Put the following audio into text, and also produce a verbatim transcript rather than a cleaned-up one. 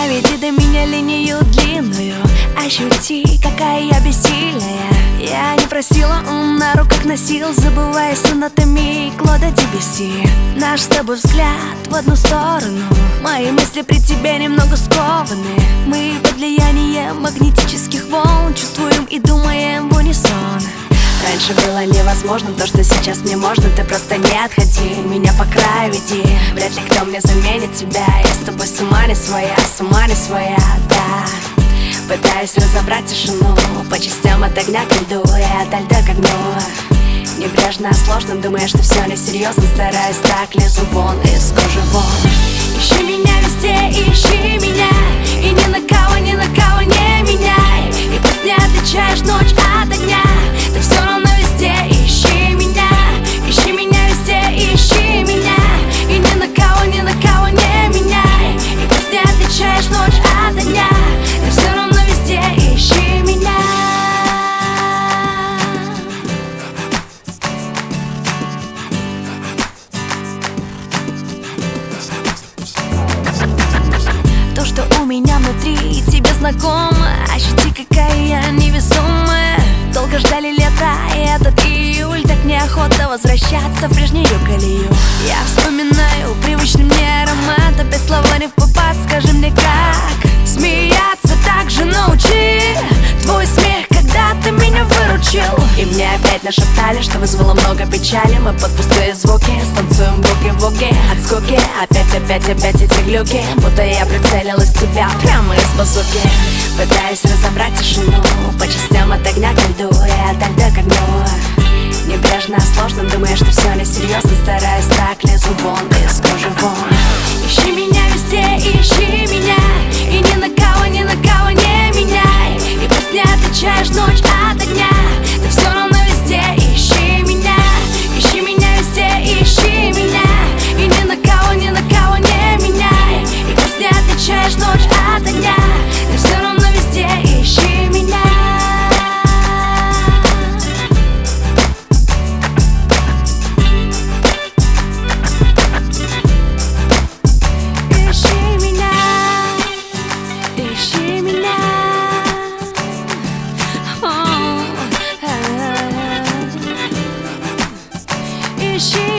Проведи до меня линию длинную, ощути, какая я бессильная. Я не просила, он на руках носил, забывая сонатами Клода Дебюсси. Наш с тобой взгляд в одну сторону, мои мысли при тебе немного скованы. Мы под влиянием магнетических волн чувствуем и думаем в унисон. Раньше было невозможно то, что сейчас мне можно. Ты просто не отходи, меня по краю веди. Вряд ли кто мне заменит тебя. Я с тобой с ума не своя, с ума не своя, да. Пытаюсь разобрать тишину по частям от огня к льду и от льда к огню. Небрежно, сложно, думая, что все несерьезно. Стараюсь так, лезу вон из кожи вон. Ищи меня везде, ищи меня, и ни на кого, ни на кого не меняй. И пусть не отличаешь ночь от огня, ты все равно везде ищи меня. Ищи меня везде, ищи меня, и ни на кого, ни на кого не меняй. И пусть не отличаешь ночь от огня, ты все равно везде ищи меня. То, что у меня внутри, тебе знакомо. Ощути, какая я невесомая. Долго ждали лета и этот июль. Так неохота возвращаться в прежнюю колею. Я вспоминаю привычный мне аромат. Опять слова не в попад, скажи мне как смеяться так же научи. Твой смех, когда ты меня выручил. И мне опять нашептали, что вызвало много печали. Мы под пустые звуки станцуем буги-буги от скуки. Опять, опять, опять эти глюки, будто я прицелилась в тебя прямо из базуки. Пытаюсь разобрать тишину по частям от огня к льду и от льда к огню. Небрежно, сложно, думая, что все несерьезно. Стараюсь так, лезу вон из кожи вон. Ищи меня везде, ищи меня, и ни на кого, ни на кого не меняй. И пусть не отличаешь ночь от огня, ты все равно везде ищи меня. Ищи меня везде, ищи меня, и ни на кого, ни на кого не меняй. И пусть не отличаешь ночь от огня, ты все равно везде ищи меня. Ищи меня, о, а, ищи